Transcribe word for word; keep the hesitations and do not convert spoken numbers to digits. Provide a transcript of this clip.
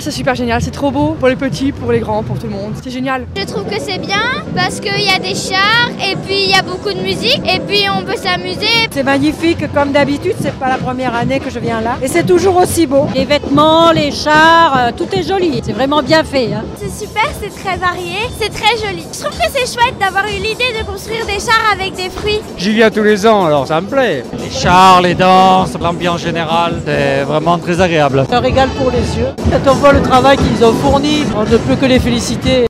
C'est super génial, c'est trop beau pour les petits, pour les grands, pour tout le monde. C'est génial. Je trouve que c'est bien parce qu'il y a des chars et puis il y a beaucoup de musique et puis on peut s'amuser. C'est magnifique comme d'habitude, c'est pas la première année que je viens là et c'est toujours aussi beau. Les vêtements, les chars, euh, tout est joli, c'est vraiment bien fait. Hein. C'est super, c'est très varié, c'est très joli. Je trouve que c'est chouette d'avoir eu l'idée de construire des chars avec des fruits. J'y viens tous les ans alors ça me plaît. Les chars, les danses, l'ambiance générale, c'est vraiment très agréable. C'est un régal pour les yeux. Quand on voit le travail qu'ils ont fourni, on ne peut que les féliciter.